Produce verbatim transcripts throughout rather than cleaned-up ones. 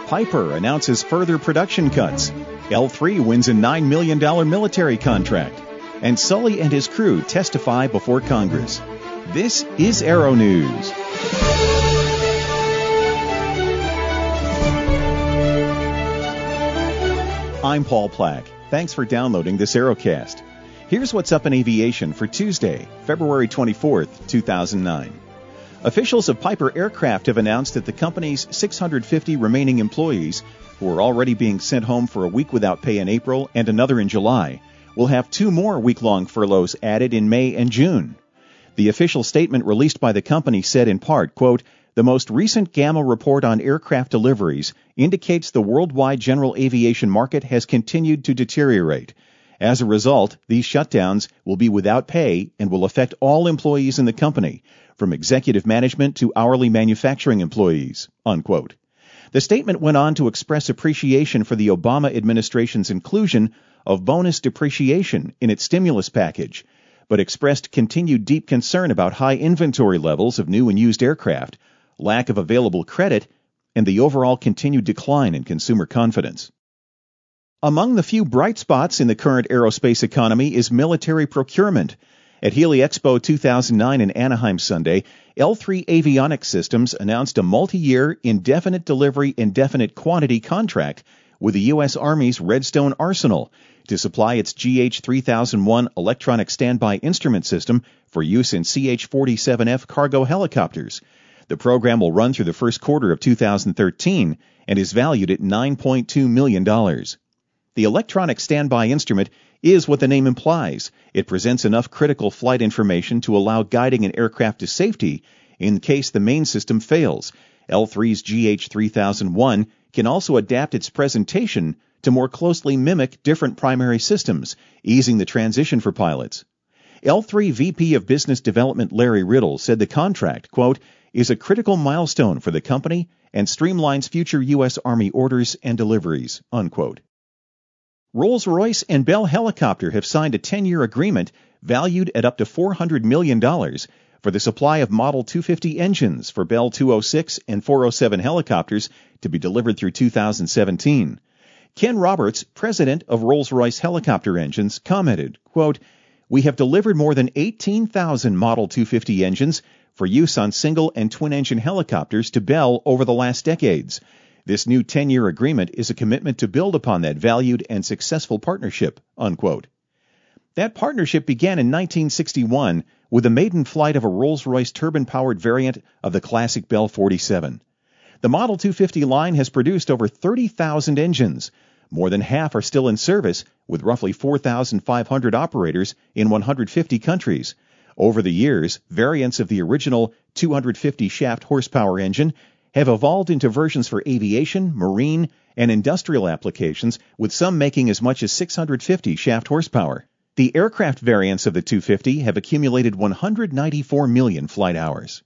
Piper announces further production cuts. L three wins a nine million dollars military contract. And Sully and his crew testify before Congress. This is Aero News. I'm Paul Plack. Thanks for downloading this Aerocast. Here's what's up in aviation for Tuesday, February twenty-fourth, two thousand nine. Officials of Piper Aircraft have announced that the company's six hundred fifty remaining employees, who are already being sent home for a week without pay in April and another in July, will have two more week-long furloughs added in May and June. The official statement released by the company said in part, quote, "The most recent Gamma report on aircraft deliveries indicates the worldwide general aviation market has continued to deteriorate. As a result, these shutdowns will be without pay and will affect all employees in the company, from executive management to hourly manufacturing employees," unquote. The statement went on to express appreciation for the Obama administration's inclusion of bonus depreciation in its stimulus package, but expressed continued deep concern about high inventory levels of new and used aircraft, lack of available credit, and the overall continued decline in consumer confidence. Among the few bright spots in the current aerospace economy is military procurement. At Heli Expo two thousand nine in Anaheim Sunday, L three Avionics Systems announced a multi-year, indefinite delivery, indefinite quantity contract with the U S Army's Redstone Arsenal to supply its G H three thousand one electronic standby instrument system for use in C H forty-seven F cargo helicopters. The program will run through the first quarter of two thousand thirteen and is valued at nine point two million dollars. The electronic standby instrument is what the name implies. It presents enough critical flight information to allow guiding an aircraft to safety in case the main system fails. L three's G H three thousand one can also adapt its presentation to more closely mimic different primary systems, easing the transition for pilots. L three V P of Business Development Larry Riddle said the contract, quote, "is a critical milestone for the company and streamlines future U S Army orders and deliveries," unquote. Rolls-Royce and Bell Helicopter have signed a ten-year agreement valued at up to four hundred million dollars for the supply of Model two fifty engines for Bell two oh six and four oh seven helicopters to be delivered through two thousand seventeen. Ken Roberts, president of Rolls-Royce Helicopter Engines, commented, quote, "We have delivered more than eighteen thousand Model two fifty engines for use on single and twin-engine helicopters to Bell over the last decades. This new ten-year agreement is a commitment to build upon that valued and successful partnership," unquote. That partnership began in nineteen sixty-one with the maiden flight of a Rolls-Royce turbine-powered variant of the classic Bell forty-seven. The Model two fifty line has produced over thirty thousand engines. More than half are still in service, with roughly four thousand five hundred operators in one hundred fifty countries. Over the years, variants of the original two hundred fifty shaft horsepower engine have evolved into versions for aviation, marine, and industrial applications, with some making as much as six hundred fifty shaft horsepower. The aircraft variants of the two fifty have accumulated one hundred ninety-four million flight hours.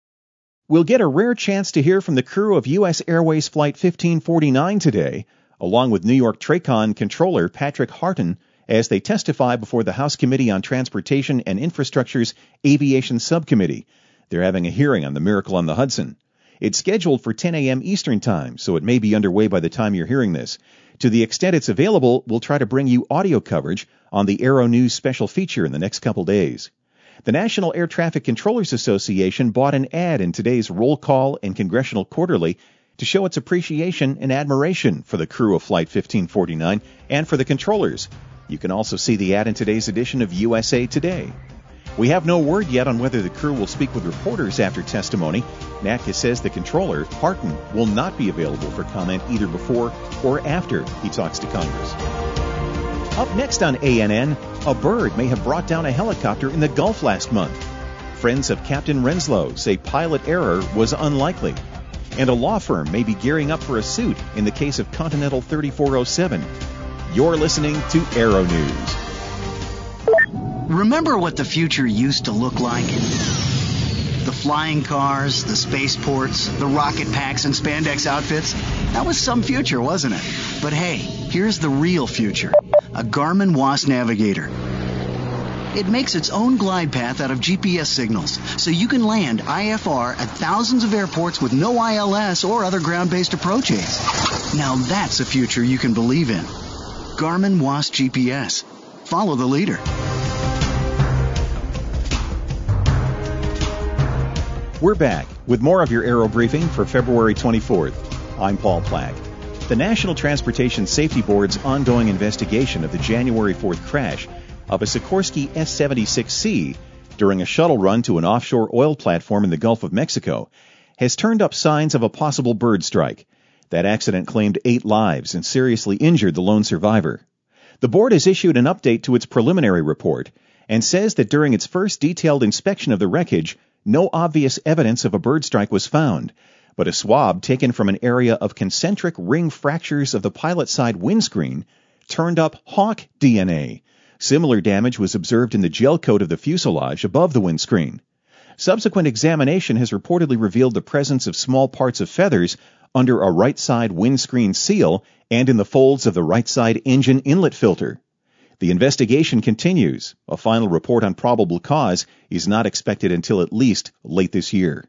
We'll get a rare chance to hear from the crew of U S Airways Flight fifteen forty-nine today, along with New York TRACON controller Patrick Harton, as they testify before the House Committee on Transportation and Infrastructure's Aviation Subcommittee. They're having a hearing on the Miracle on the Hudson. It's scheduled for ten a.m. Eastern Time, so it may be underway by the time you're hearing this. To the extent it's available, we'll try to bring you audio coverage on the Aero News special feature in the next couple days. The National Air Traffic Controllers Association bought an ad in today's Roll Call and Congressional Quarterly to show its appreciation and admiration for the crew of Flight fifteen forty-nine and for the controllers. You can also see the ad in today's edition of U S A Today. We have no word yet on whether the crew will speak with reporters after testimony. N A T C A says the controller, Harton, will not be available for comment either before or after he talks to Congress. Up next on A N N, a bird may have brought down a helicopter in the Gulf last month. Friends of Captain Renslow say pilot error was unlikely. And a law firm may be gearing up for a suit in the case of Continental thirty-four oh seven. You're listening to Aero News. Remember what the future used to look like? The flying cars, the spaceports, the rocket packs and spandex outfits? That was some future, wasn't it? But hey, here's the real future. A Garmin W A S Navigator. It makes its own glide path out of G P S signals, so you can land I F R at thousands of airports with no I L S or other ground-based approach aids. Now that's a future you can believe in. Garmin W A S G P S. Follow the leader. We're back with more of your Aero Briefing for February twenty-fourth. I'm Paul Plack. The National Transportation Safety Board's ongoing investigation of the January fourth crash of a Sikorsky S seventy-six C during a shuttle run to an offshore oil platform in the Gulf of Mexico has turned up signs of a possible bird strike. That accident claimed eight lives and seriously injured the lone survivor. The board has issued an update to its preliminary report and says that during its first detailed inspection of the wreckage, no obvious evidence of a bird strike was found, but a swab taken from an area of concentric ring fractures of the pilot side windscreen turned up hawk D N A. Similar damage was observed in the gel coat of the fuselage above the windscreen. Subsequent examination has reportedly revealed the presence of small parts of feathers under a right side windscreen seal and in the folds of the right side engine inlet filter. The investigation continues. A final report on probable cause is not expected until at least late this year.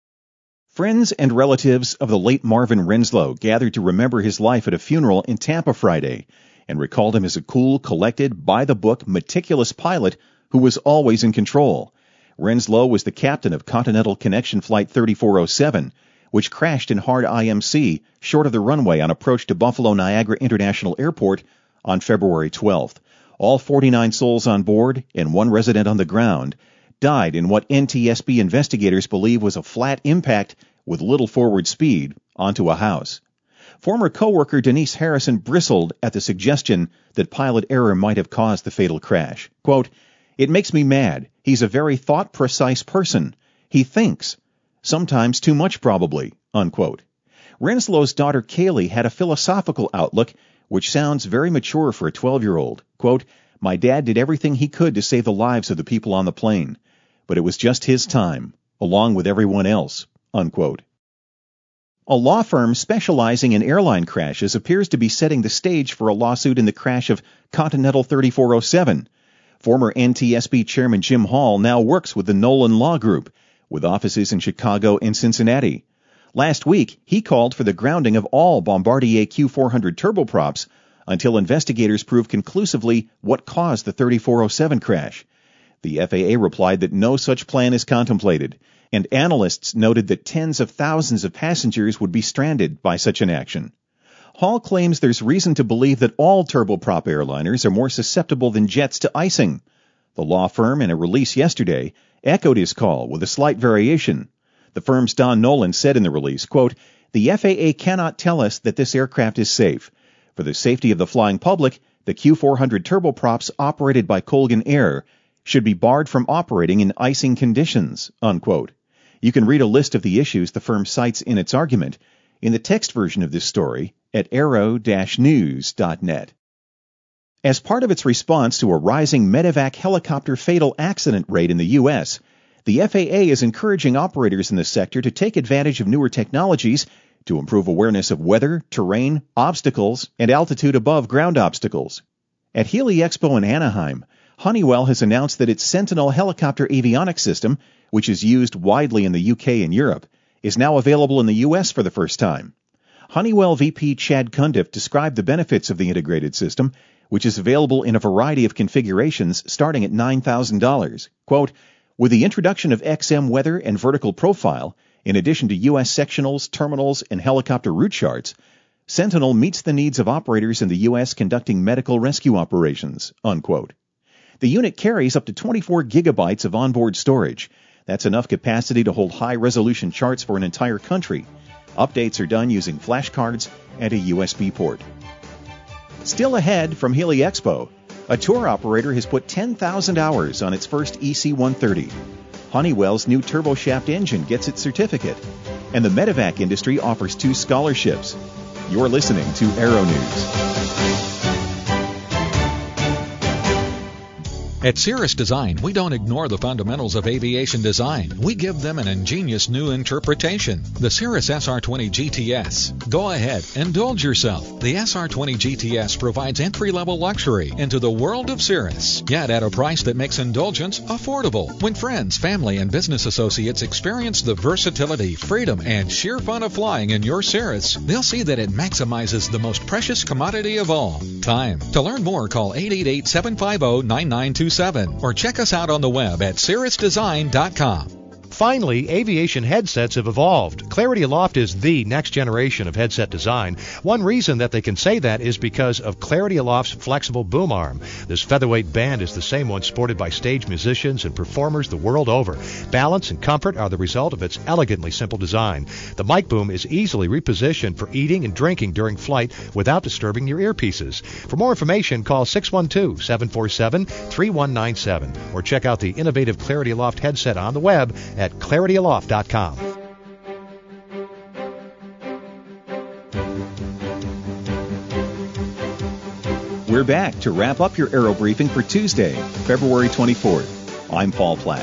Friends and relatives of the late Marvin Renslow gathered to remember his life at a funeral in Tampa Friday and recalled him as a cool, collected, by-the-book, meticulous pilot who was always in control. Renslow was the captain of Continental Connection Flight thirty-four oh seven, which crashed in hard I M C short of the runway on approach to Buffalo Niagara International Airport on February twelfth. All forty-nine souls on board and one resident on the ground died in what N T S B investigators believe was a flat impact with little forward speed onto a house. Former coworker Denise Harrison bristled at the suggestion that pilot error might have caused the fatal crash. Quote, "It makes me mad. He's a very thought-precise person. He thinks. Sometimes too much, probably." Unquote. Renslow's daughter Kaylee had a philosophical outlook which sounds very mature for a twelve-year-old. Quote, "My dad did everything he could to save the lives of the people on the plane, but it was just his time, along with everyone else." Unquote. A law firm specializing in airline crashes appears to be setting the stage for a lawsuit in the crash of Continental thirty-four oh seven. Former N T S B Chairman Jim Hall now works with the Nolan Law Group, with offices in Chicago and Cincinnati. Last week, he called for the grounding of all Bombardier Q four hundred turboprops until investigators prove conclusively what caused the thirty-four oh seven crash. The F A A replied that no such plan is contemplated, and analysts noted that tens of thousands of passengers would be stranded by such an action. Hall claims there's reason to believe that all turboprop airliners are more susceptible than jets to icing. The law firm, in a release yesterday, echoed his call with a slight variation. The firm's Don Nolan said in the release, quote, "The F A A cannot tell us that this aircraft is safe. For the safety of the flying public, the Q four hundred turboprops operated by Colgan Air should be barred from operating in icing conditions." Unquote. You can read a list of the issues the firm cites in its argument in the text version of this story at aero dash news dot net. As part of its response to a rising medevac helicopter fatal accident rate in the U S, the F A A is encouraging operators in the sector to take advantage of newer technologies to improve awareness of weather, terrain, obstacles, and altitude above ground obstacles. At Heli Expo in Anaheim, Honeywell has announced that its Sentinel helicopter avionics system, which is used widely in the U K and Europe, is now available in the U S for the first time. Honeywell V P Chad Cundiff described the benefits of the integrated system, which is available in a variety of configurations starting at nine thousand dollars. Quote, "With the introduction of X M weather and vertical profile, in addition to U S sectionals, terminals, and helicopter route charts, Sentinel meets the needs of operators in the U S conducting medical rescue operations." Unquote. The unit carries up to twenty-four gigabytes of onboard storage. That's enough capacity to hold high-resolution charts for an entire country. Updates are done using flashcards and a U S B port. Still ahead from Heli Expo, a tour operator has put ten thousand hours on its first E C one thirty. Honeywell's new turboshaft engine gets its certificate, and the medevac industry offers two scholarships. You're listening to Aero News. At Cirrus Design, we don't ignore the fundamentals of aviation design. We give them an ingenious new interpretation. The Cirrus S R twenty G T S. Go ahead, indulge yourself. The S R twenty G T S provides entry-level luxury into the world of Cirrus, yet at a price that makes indulgence affordable. When friends, family, and business associates experience the versatility, freedom, and sheer fun of flying in your Cirrus, they'll see that it maximizes the most precious commodity of all, time. To learn more, call eight eight eight, seven five zero, nine nine two seven or check us out on the web at cirrus design dot com. Finally, aviation headsets have evolved. Clarity Aloft is the next generation of headset design. One reason that they can say that is because of Clarity Aloft's flexible boom arm. This featherweight band is the same one sported by stage musicians and performers the world over. Balance and comfort are the result of its elegantly simple design. The mic boom is easily repositioned for eating and drinking during flight without disturbing your earpieces. For more information, call six one two, seven four seven, three one nine seven or check out the innovative Clarity Aloft headset on the web at clarity aloft dot com. We're back to wrap up your Aero Briefing for Tuesday, February twenty-fourth. I'm Paul Plack.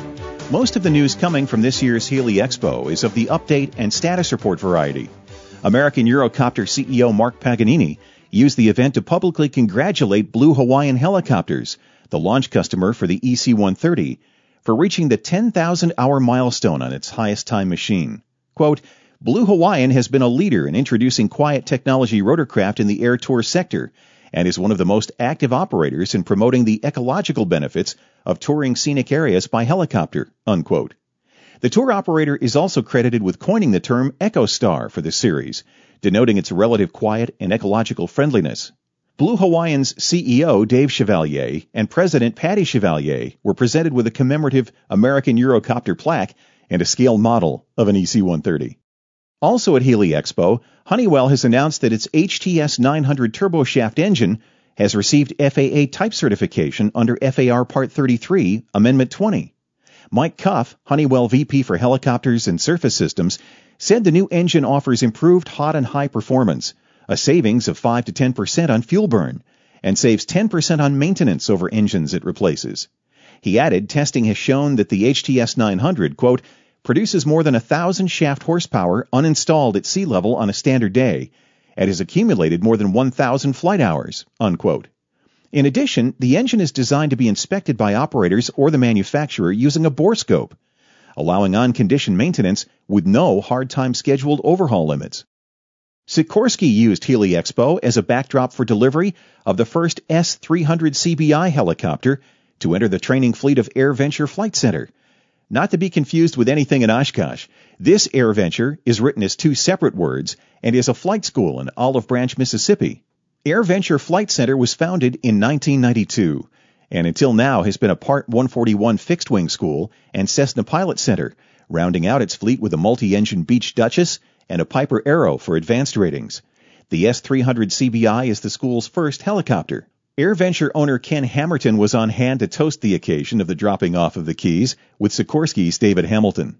Most of the news coming from this year's Healy Expo is of the update and status report variety. American Eurocopter C E O Mark Paganini used the event to publicly congratulate Blue Hawaiian Helicopters, the launch customer for the E C one thirty, for reaching the ten thousand hour milestone on its highest time machine. Quote, Blue Hawaiian has been a leader in introducing quiet technology rotorcraft in the air tour sector and is one of the most active operators in promoting the ecological benefits of touring scenic areas by helicopter, unquote. The tour operator is also credited with coining the term EcoStar for the series, denoting its relative quiet and ecological friendliness. Blue Hawaiian's C E O Dave Chevalier and President Patty Chevalier were presented with a commemorative American Eurocopter plaque and a scale model of an E C one thirty. Also at Healy Expo, Honeywell has announced that its H T S nine hundred turboshaft engine has received F A A type certification under F A R Part thirty-three, Amendment twenty. Mike Cuff, Honeywell V P for Helicopters and Surface Systems, said the new engine offers improved hot and high performance, a savings of five to ten percent on fuel burn, and saves ten percent on maintenance over engines it replaces. He added testing has shown that the H T S nine hundred, quote, produces more than one thousand shaft horsepower uninstalled at sea level on a standard day, and has accumulated more than one thousand flight hours, unquote. In addition, the engine is designed to be inspected by operators or the manufacturer using a borescope, allowing on-condition maintenance with no hard-time scheduled overhaul limits. Sikorsky used Healy Expo as a backdrop for delivery of the first S three hundred C B I helicopter to enter the training fleet of AirVenture Flight Center. Not to be confused with anything in Oshkosh, this AirVenture is written as two separate words and is a flight school in Olive Branch, Mississippi. AirVenture Flight Center was founded in nineteen ninety-two and until now has been a Part one forty-one fixed-wing school and Cessna Pilot Center, rounding out its fleet with a multi-engine Beech Duchess and a Piper Arrow for advanced ratings. The S three hundred C B I is the school's first helicopter. AirVenture owner Ken Hammerton was on hand to toast the occasion of the dropping off of the keys with Sikorsky's David Hamilton.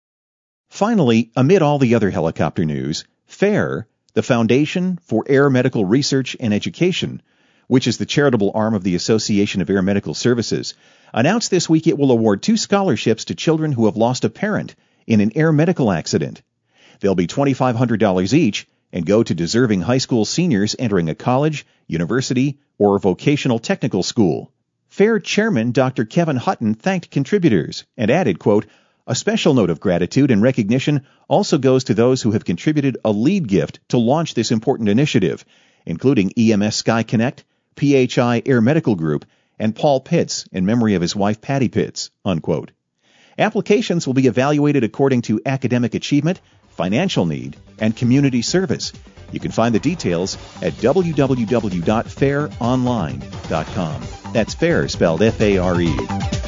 Finally, amid all the other helicopter news, FAIR, the Foundation for Air Medical Research and Education, which is the charitable arm of the Association of Air Medical Services, announced this week it will award two scholarships to children who have lost a parent in an air medical accident. They'll be two thousand five hundred dollars each and go to deserving high school seniors entering a college, university, or vocational technical school. FAIR Chairman Doctor Kevin Hutton thanked contributors and added, quote, a special note of gratitude and recognition also goes to those who have contributed a lead gift to launch this important initiative, including E M S Sky Connect, P H I Air Medical Group, and Paul Pitts in memory of his wife Patty Pitts, unquote. Applications will be evaluated according to academic achievement, financial need, and community service. You can find the details at w w w dot fair online dot com. That's FAIR spelled F A R E.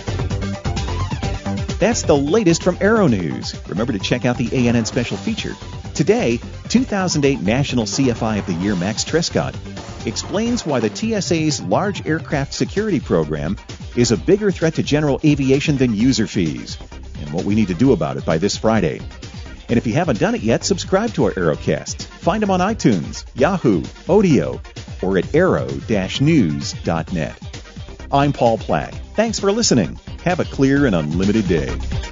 That's the latest from Aero News. Remember to check out the A N N special feature. Today, two thousand eight National C F I of the Year Max Trescott explains why the T S A's Large Aircraft Security Program is a bigger threat to general aviation than user fees, and what we need to do about it by this Friday. And if you haven't done it yet, subscribe to our Aerocasts. Find them on iTunes, Yahoo, Odeo, or at aero dash news dot net. I'm Paul Plack. Thanks for listening. Have a clear and unlimited day.